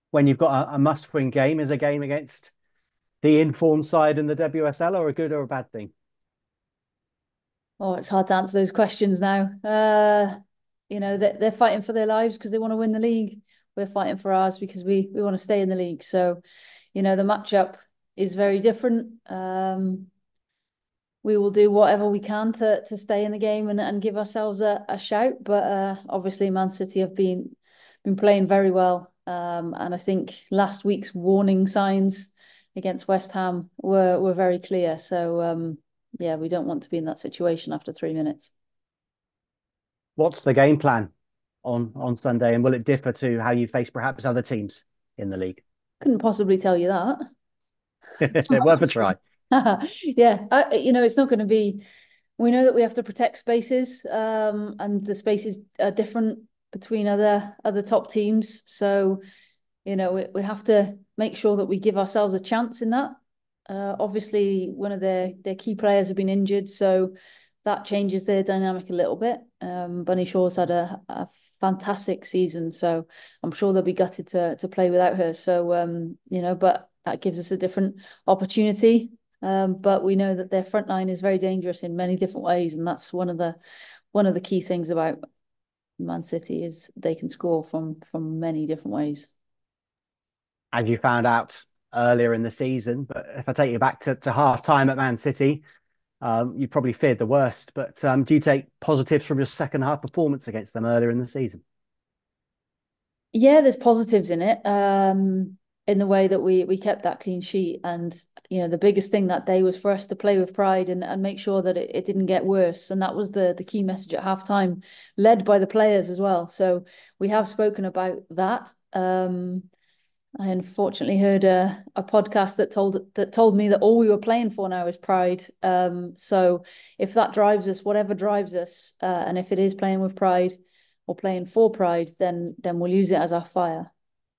when you've got a must-win game? Is a game against the informed side in the WSL or a good or a bad thing? Oh, it's hard to answer those questions now. They're fighting for their lives because they want to win the league. We're fighting for ours because we want to stay in the league. So, the matchup is very different. We will do whatever we can to stay in the game and give ourselves a shout. But obviously, Man City have been playing very well. And I think last week's warning signs against West Ham were very clear. So yeah, we don't want to be in that situation after 3 minutes. What's the game plan on Sunday, and will it differ to how you face perhaps other teams in the league? Couldn't possibly tell you that. Worth a try. Yeah, it's not going to be. We know that we have to protect spaces, and the spaces are different between other top teams. So, we have to make sure that we give ourselves a chance in that. Obviously, one of their key players have been injured, so that changes their dynamic a little bit. Bunny Shaw's had a fantastic season, so I'm sure they'll be gutted to play without her. So, but that gives us a different opportunity. But we know that their front line is very dangerous in many different ways, and that's one of the key things about Man City is they can score from many different ways. As you found out earlier in the season, but if I take you back to half time at Man City, you probably feared the worst. But do you take positives from your second half performance against them earlier in the season? Yeah, there's positives in it. In the way that we kept that clean sheet, and the biggest thing that day was for us to play with pride and make sure that it didn't get worse. And that was the key message at halftime, led by the players as well. So we have spoken about that. I unfortunately heard a podcast that told me that all we were playing for now is pride. So if that drives us, whatever drives us, and if it is playing with pride or playing for pride, then we'll use it as our fire.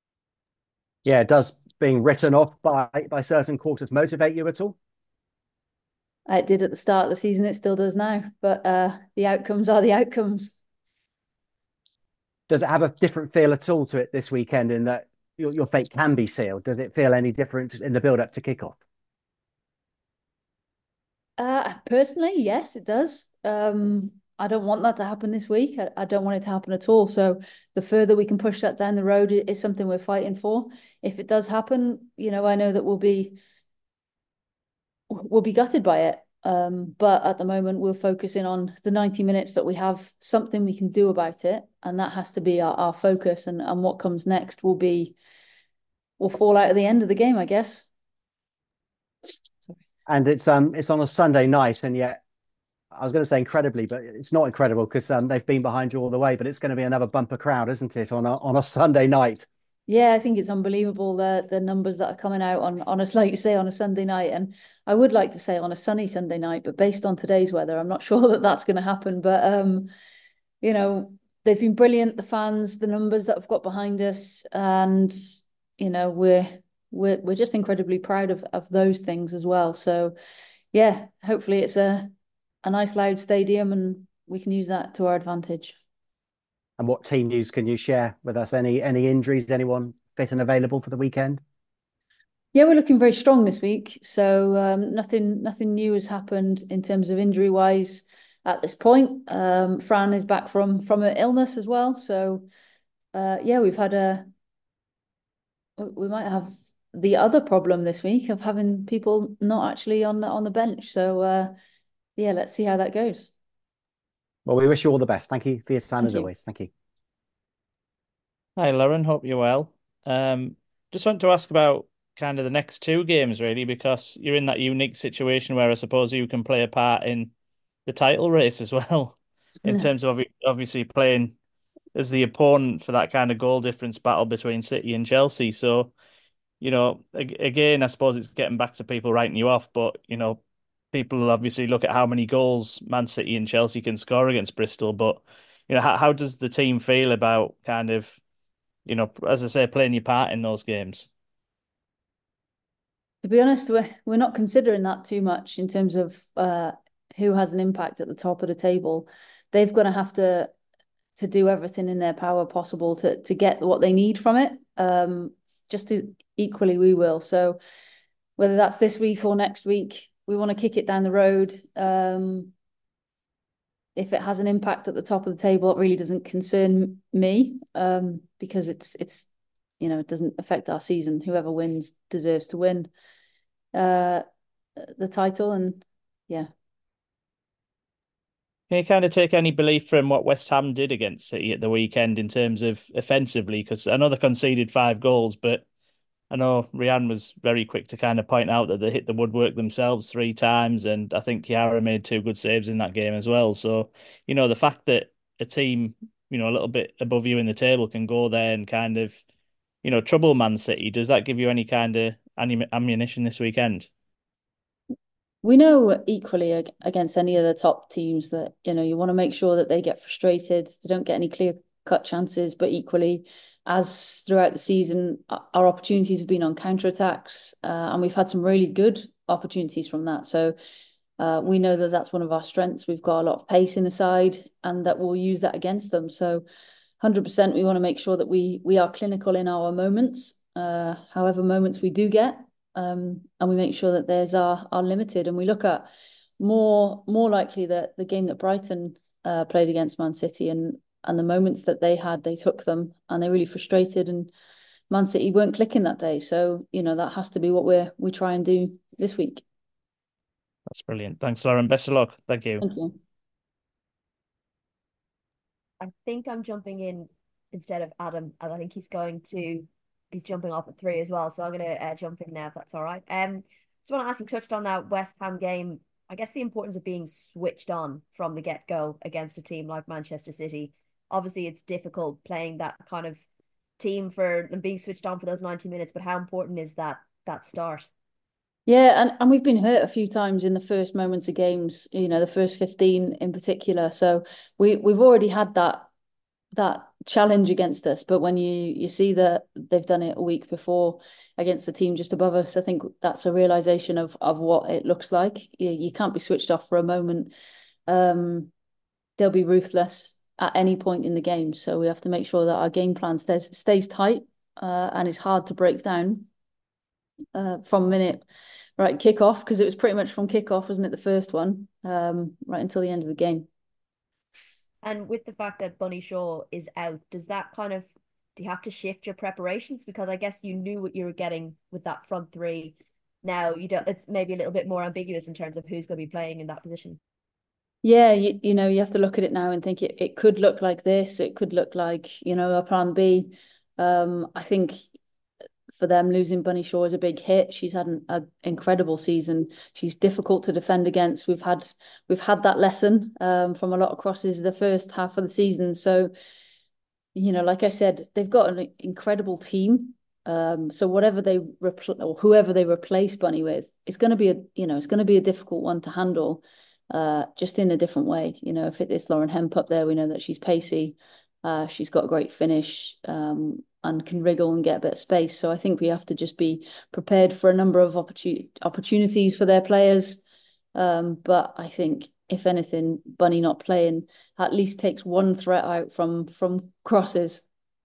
Yeah, does being written off by certain quarters motivate you at all? It did at the start of the season, it still does now, but the outcomes are the outcomes. Does it have a different feel at all to it this weekend in that your fate can be sealed? Does it feel any different in the build up to kickoff? Personally, yes, it does. I don't want that to happen this week. I don't want it to happen at all. So the further we can push that down the road is something we're fighting for. If it does happen, I know that we'll be gutted by it. But at the moment, we're focusing on the 90 minutes that we have something we can do about it, and that has to be our focus. And what comes next will fall out at the end of the game, I guess. And it's on a Sunday night, and yet I was going to say incredibly, but it's not incredible because they've been behind you all the way. But it's going to be another bumper crowd, isn't it, on a Sunday night? Yeah, I think it's unbelievable the numbers that are coming out on us, like you say, on a Sunday night. And I would like to say on a sunny Sunday night, but based on today's weather, I'm not sure that that's going to happen. But you know, they've been brilliant, the fans, the numbers that have got behind us, and we're just incredibly proud of those things as well. So yeah, hopefully it's a nice loud stadium and we can use that to our advantage. And what team news can you share with us? Any injuries? Anyone fit and available for the weekend? Yeah, we're looking very strong this week. So nothing new has happened in terms of injury wise at this point. Fran is back from her illness as well. So yeah, we might have the other problem this week of having people not actually on the bench. So yeah, let's see how that goes. Well, we wish you all the best. Thank you for your time Thank as you. always. Thank you. Hi, Lauren. Hope you're well. Just want to ask about kind of the next two games, really, because you're in that unique situation where I suppose you can play a part in the title race as well, in terms of obviously playing as the opponent for that kind of goal difference battle between City and Chelsea. So, again, I suppose it's getting back to people writing you off, but, people will obviously look at how many goals Man City and Chelsea can score against Bristol. But, how does the team feel about kind of as I say, playing your part in those games. To be honest, we're not considering that too much in terms of who has an impact at the top of the table. They've got to have to do everything in their power possible to get what they need from it. just as equally we will. So whether that's this week or next week, we want to kick it down the road. If it has an impact at the top of the table, it really doesn't concern me, because it's it doesn't affect our season. Whoever wins deserves to win the title, and yeah. Can you kind of take any belief from what West Ham did against City at the weekend in terms of offensively? Because I know they conceded 5 goals, but I know Rian was very quick to kind of point out that they hit the woodwork themselves 3 times, and I think Kiara made 2 good saves in that game as well. So, the fact that a team, a little bit above you in the table can go there and kind of, trouble Man City, does that give you any kind of ammunition this weekend? We know equally against any of the top teams that, you want to make sure that they get frustrated, they don't get any clear-cut chances, but equally, as throughout the season, our opportunities have been on counter-attacks, and we've had some really good opportunities from that. So we know that that's one of our strengths. We've got a lot of pace in the side, and that we'll use that against them. So 100%, we want to make sure that we are clinical in our moments, however moments we do get. And we make sure that theirs are limited, and we look at more likely that the game that Brighton played against Man City, and the moments that they had, they took them and they're really frustrated, and Man City weren't clicking that day. So that has to be what we try and do this week. That's brilliant. Thanks, Lauren. Best of luck. Thank you. Thank you. I think I'm jumping in instead of Adam, and I think he's jumping off at 3 as well. So I'm going to jump in now if that's all right. Just want to ask, you touched on that West Ham game. I guess the importance of being switched on from the get-go against a team like Manchester City. Obviously, it's difficult playing that kind of team and being switched on for those 90 minutes, but how important is that start? Yeah, and we've been hurt a few times in the first moments of games, the first 15 in particular. So we've already had that challenge against us. But when you see that they've done it a week before against the team just above us, I think that's a realization of what it looks like. You can't be switched off for a moment. They'll be ruthless at any point in the game. So we have to make sure that our game plan stays tight, and it's hard to break down from minute kickoff, because it was pretty much from kickoff, wasn't it, the first one, right until the end of the game. And with the fact that Bunny Shaw is out, do you have to shift your preparations? Because I guess you knew what you were getting with that front 3. Now you don't. It's maybe a little bit more ambiguous in terms of who's going to be playing in that position. Yeah, you have to look at it now and think it could look like this. It could look like, a plan B. I think for them, losing Bunny Shaw is a big hit. She's had an incredible season. She's difficult to defend against. We've had that lesson from a lot of crosses the first half of the season. So, like I said, they've got an incredible team. So whatever they or whoever they replace Bunny with, it's going to be a difficult one to handle, just in a different way. If it's Lauren Hemp up there, we know that she's pacey. She's got a great finish, and can wriggle and get a bit of space. So I think we have to just be prepared for a number of opportunities for their players. But I think, if anything, Bunny not playing at least takes one threat out from crosses.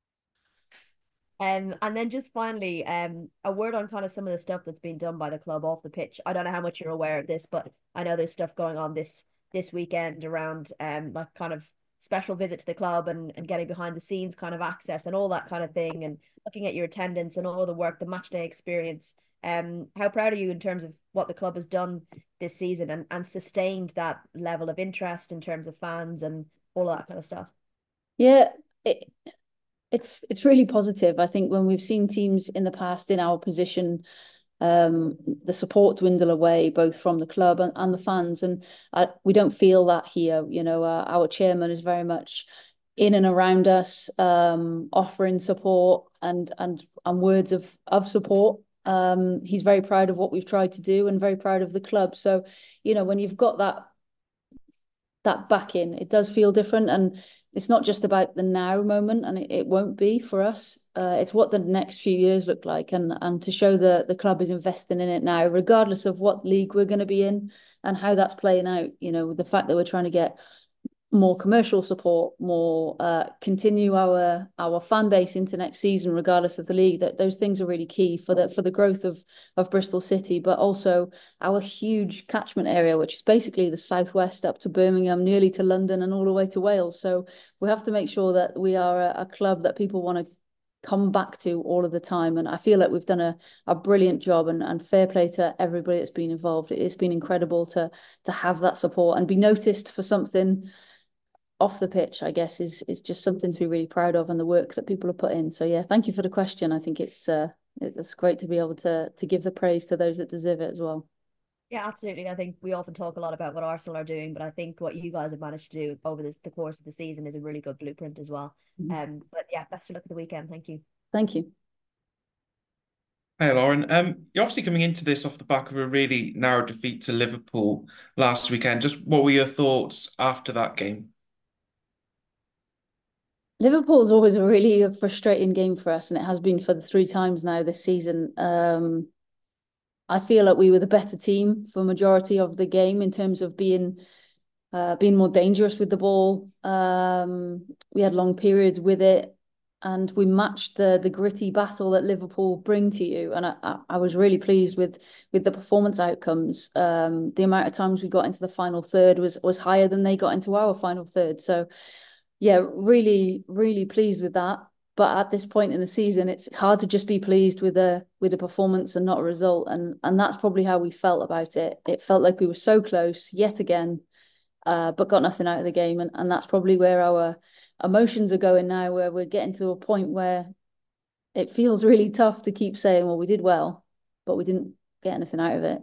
And then just finally, a word on kind of some of the stuff that's been done by the club off the pitch. I don't know how much you're aware of this, but I know there's stuff going on this weekend around like kind of special visit to the club and getting behind the scenes kind of access and all that kind of thing, and looking at your attendance and all the work, the match day experience. How proud are you in terms of what the club has done this season and sustained that level of interest in terms of fans and all that kind of stuff? Yeah, it's really positive. I think when we've seen teams in the past in our position, the support dwindle away, both from the club and the fans, and we don't feel that here. Our chairman is very much in and around us, offering support and words of support. He's very proud of what we've tried to do and very proud of the club. So when you've got that backing, it does feel different, and it's not just about the now moment, and it won't be for us. It's what the next few years look like, and to show the club is investing in it now, regardless of what league we're going to be in and how that's playing out. The fact that we're trying to get more commercial support, more continue our fan base into next season, regardless of the league. That those things are really key for the growth of Bristol City, but also our huge catchment area, which is basically the southwest up to Birmingham, nearly to London, and all the way to Wales. So we have to make sure that we are a club that people want to come back to all of the time. And I feel like we've done a brilliant job, and fair play to everybody that's been involved. It's been incredible to have that support and be noticed for something off the pitch, I guess, is just something to be really proud of, and the work that people have put in. So yeah, thank you for the question. I think it's great to be able to give the praise to those that deserve it as well. Yeah, absolutely. I think we often talk a lot about what Arsenal are doing, but I think what you guys have managed to do over the course of the season is a really good blueprint as well. But yeah, best of luck at the weekend. Thank you. Thank you. Hey, Lauren. You're obviously coming into this off the back of a really narrow defeat to Liverpool last weekend. Just what were your thoughts after that game? Liverpool's always a really frustrating game for us, and it has been for the 3 times now this season. I feel like we were the better team for majority of the game in terms of being more dangerous with the ball. We had long periods with it, and we matched the gritty battle that Liverpool bring to you. And I was really pleased with the performance outcomes. The amount of times we got into the final third was higher than they got into our final third. So yeah, really, really pleased with that. But at this point in the season, it's hard to just be pleased with a performance and not a result. And that's probably how we felt about it. It felt like we were so close yet again, but got nothing out of the game. And that's probably where our emotions are going now, where we're getting to a point where it feels really tough to keep saying, well, we did well, but we didn't get anything out of it.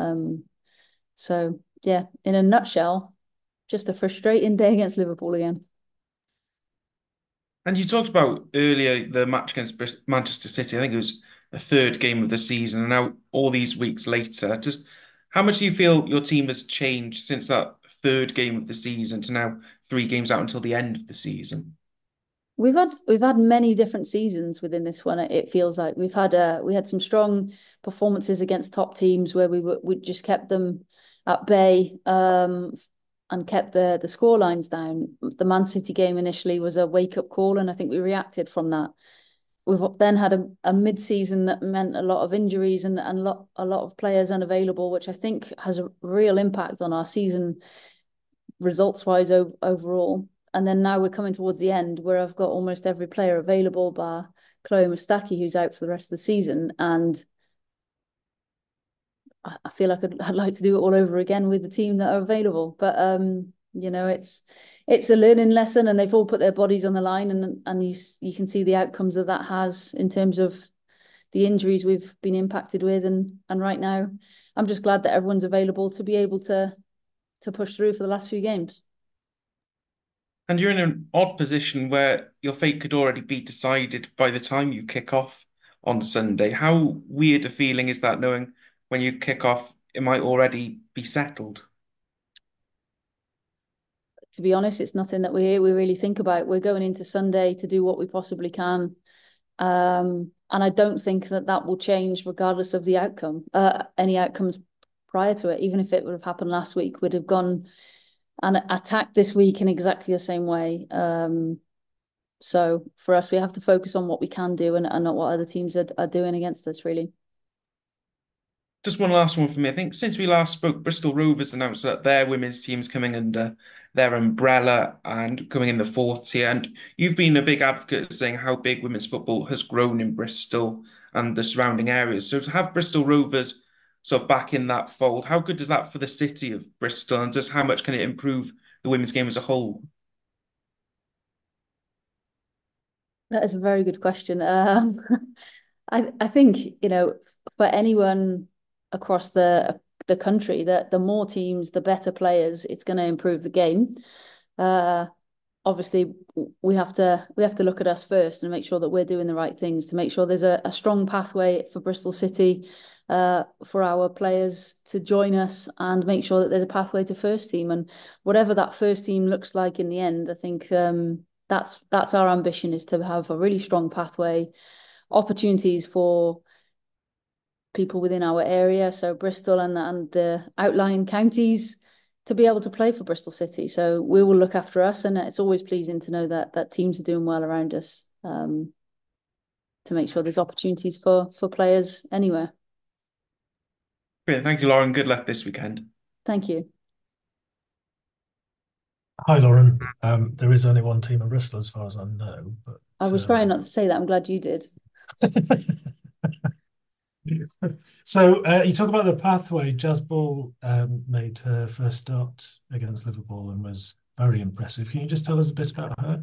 So yeah, in a nutshell, just a frustrating day against Liverpool again. And you talked about earlier the match against Manchester City. I think it was the third game of the season, and now all these weeks later, just how much do you feel your team has changed since that third game of the season to now 3 games out until the end of the season? We've had many different seasons within this one. It feels like we had some strong performances against top teams where we just kept them at bay, and kept the score lines down. The Man City game initially was a wake up call, and I think we reacted from that. We've then had a mid season that meant a lot of injuries and a lot of players unavailable, which I think has a real impact on our season results wise overall. And then now we're coming towards the end where I've got almost every player available bar Chloe Mustaki, who's out for the rest of the season. And I feel like I'd like to do it all over again with the team that are available. But it's a learning lesson, and they've all put their bodies on the line, and you can see the outcomes that has in terms of the injuries we've been impacted with. And right now, I'm just glad that everyone's available to be able to push through for the last few games. And you're in an odd position where your fate could already be decided by the time you kick off on Sunday. How weird a feeling is that, knowing when you kick off, it might already be settled? To be honest, it's nothing that we really think about. We're going into Sunday to do what we possibly can. And I don't think that will change regardless of the outcome, any outcomes prior to it. Even if it would have happened last week, we'd have gone and attacked this week in exactly the same way. So for us, we have to focus on what we can do and not what other teams are doing against us, really. Just one last one for me. I think since we last spoke, Bristol Rovers announced that their women's team's coming under their umbrella and coming in the fourth tier. And you've been a big advocate saying how big women's football has grown in Bristol and the surrounding areas. So to have Bristol Rovers sort of back in that fold, how good is that for the city of Bristol, and just how much can it improve the women's game as a whole? That is a very good question. I think, for anyone across the country, that the more teams, the better players, it's going to improve the game. Obviously, we have to look at us first and make sure that we're doing the right things to make sure there's a strong pathway for Bristol City, for our players to join us, and make sure that there's a pathway to first team. And whatever that first team looks like in the end, I think that's our ambition, is to have a really strong pathway, opportunities for people within our area, so Bristol and the outlying counties, to be able to play for Bristol City. So we will look after us, and it's always pleasing to know that teams are doing well around us, to make sure there's opportunities for players anywhere. Brilliant. Thank you, Lauren. Good luck this weekend. Thank you. Hi, Lauren. There is only one team in Bristol, as far as I know. But I was trying not to say that. I'm glad you did. So you talk about the pathway. Jazz Ball made her first start against Liverpool and was very impressive. Can you just tell us a bit about her?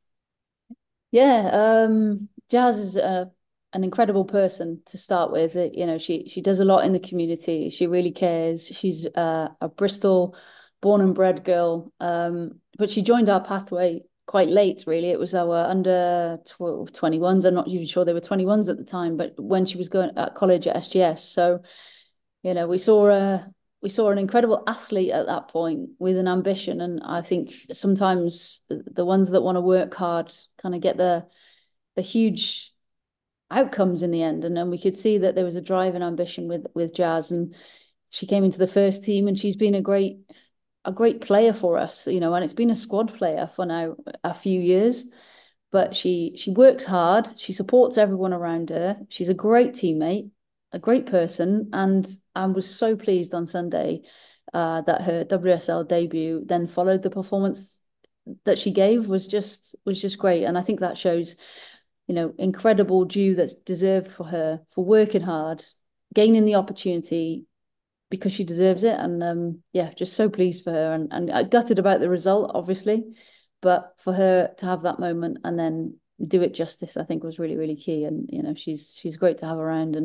Yeah, Jazz is an incredible person to start with. She does a lot in the community. She really cares. She's a Bristol born and bred girl, but she joined our pathway quite late, really. It was our under 12, 21s. I'm not even sure they were 21s at the time, but when she was going at college at SGS. So, we saw an incredible athlete at that point with an ambition. And I think sometimes the ones that want to work hard kind of get the huge outcomes in the end. And then we could see that there was a drive and ambition with Jazz, and she came into the first team, and she's been a great player for us, and it's been a squad player for now a few years. But she works hard, she supports everyone around her, she's a great teammate, a great person, and I was so pleased on Sunday that her WSL debut then followed the performance that she gave was just great. And I think that shows, incredible due that's deserved for her for working hard, gaining the opportunity because she deserves it. And just so pleased for her, and I gutted about the result, obviously, but for her to have that moment and then do it justice, I think was really, really key. And she's great to have around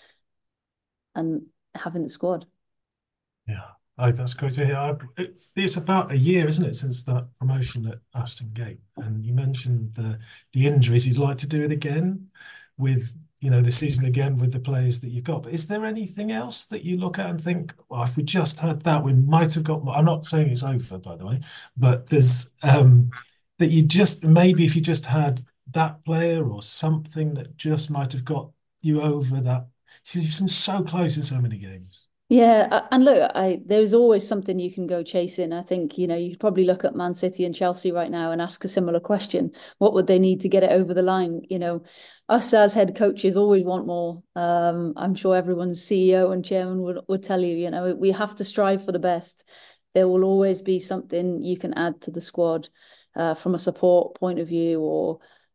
and having the squad. Yeah, that's great to hear. It's about a year, isn't it, since that promotion at Ashton Gate? And you mentioned the injuries. You'd like to do it again with, the season again with the players that you've got. But is there anything else that you look at and think, well, if we just had that, we might have got more? I'm not saying it's over, by the way, but there's that you just, maybe if you just had that player or something that just might have got you over that. She's been so close in so many games. Yeah, and look, there's always something you can go chasing. I think, you could probably look at Man City and Chelsea right now and ask a similar question. What would they need to get it over the line? Us as head coaches always want more. I'm sure everyone's CEO and chairman would tell you, we have to strive for the best. There will always be something you can add to the squad from a support point of view, or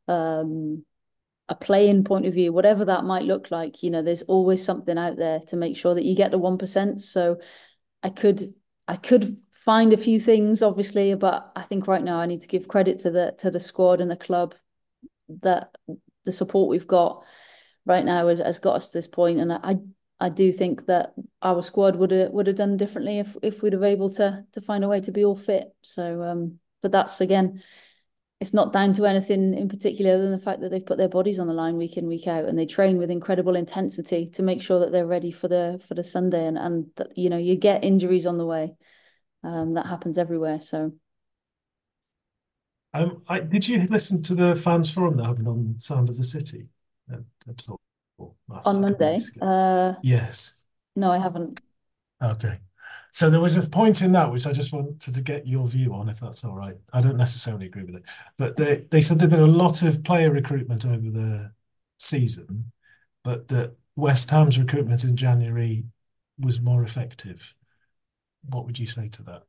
a playing point of view, whatever that might look like. There's always something out there to make sure that you get the 1%. So I could find a few things, obviously, but I think right now I need to give credit to the squad and the club, that the support we've got right now has got us to this point. And I do think that our squad would have done differently if we'd have able to find a way to be all fit. So but that's, again, it's not down to anything in particular other than the fact that they've put their bodies on the line week in, week out, and they train with incredible intensity to make sure that they're ready for the Sunday. And that, you get injuries on the way. That happens everywhere. So, did you listen to the fans forum that happened on Sound of the City at all on Monday? Yes. No, I haven't. Okay. So there was a point in that which I just wanted to get your view on, if that's all right. I don't necessarily agree with it, but they said there'd been a lot of player recruitment over the season, but that West Ham's recruitment in January was more effective. What would you say to that?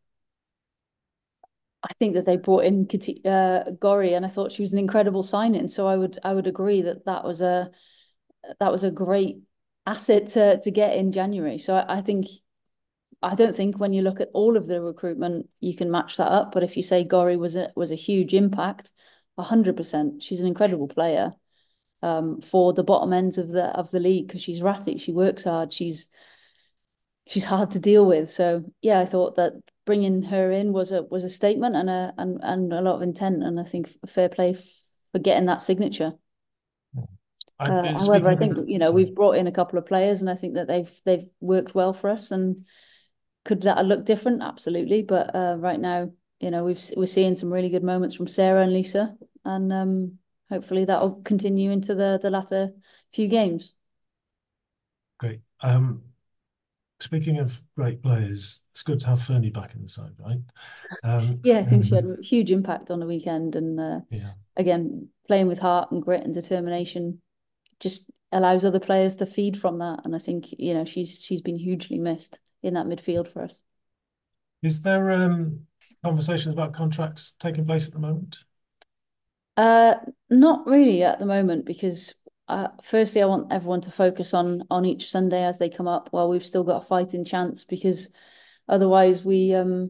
I think that they brought in Gori, and I thought she was an incredible signing. So I would agree that was a great asset to get in January. So I don't think when you look at all of the recruitment, you can match that up. But if you say Gori was a huge impact, 100%, she's an incredible player for the bottom ends of the league, because she's ratty, she works hard, she's hard to deal with. So yeah, I thought that bringing her in was a statement and a lot of intent, and I think fair play for getting that signature. However, I think we've brought in a couple of players, and I think that they've worked well for us. And could that look different? Absolutely. But right now, we're seeing some really good moments from Sarah and Lisa, and hopefully that will continue into the latter few games. Great. speaking of great players, it's good to have Fernie back in the side, right? Yeah, I think she had a huge impact on the weekend, and yeah, again, playing with heart and grit and determination just allows other players to feed from that. And I think, she's been hugely missed in that midfield for us. is there conversations about contracts taking place at the moment? Not really at the moment, because firstly, I want everyone to focus on each Sunday as they come up, while we've still got a fighting chance, because otherwise we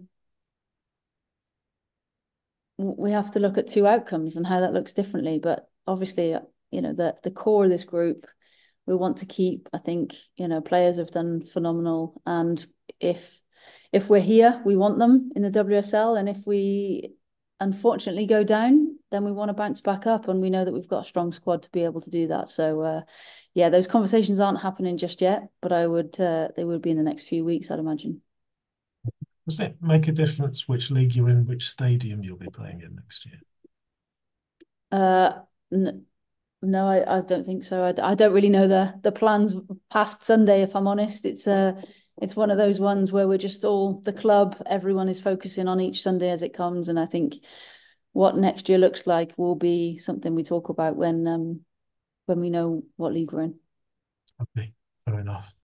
have to look at two outcomes and how that looks differently. But obviously, the core of this group we want to keep. I think, players have done phenomenal, and if we're here, we want them in the WSL, and if we unfortunately go down, then we want to bounce back up, and we know that we've got a strong squad to be able to do that. So yeah, those conversations aren't happening just yet, but they would be in the next few weeks, I'd imagine. Does it make a difference which league you're in, which stadium you'll be playing in next year? No, I don't think so. I don't really know the plans past Sunday, if I'm honest. It's one of those ones where we're just all the club, everyone is focusing on each Sunday as it comes, and I think what next year looks like will be something we talk about when we know what league we're in. Okay, fair enough.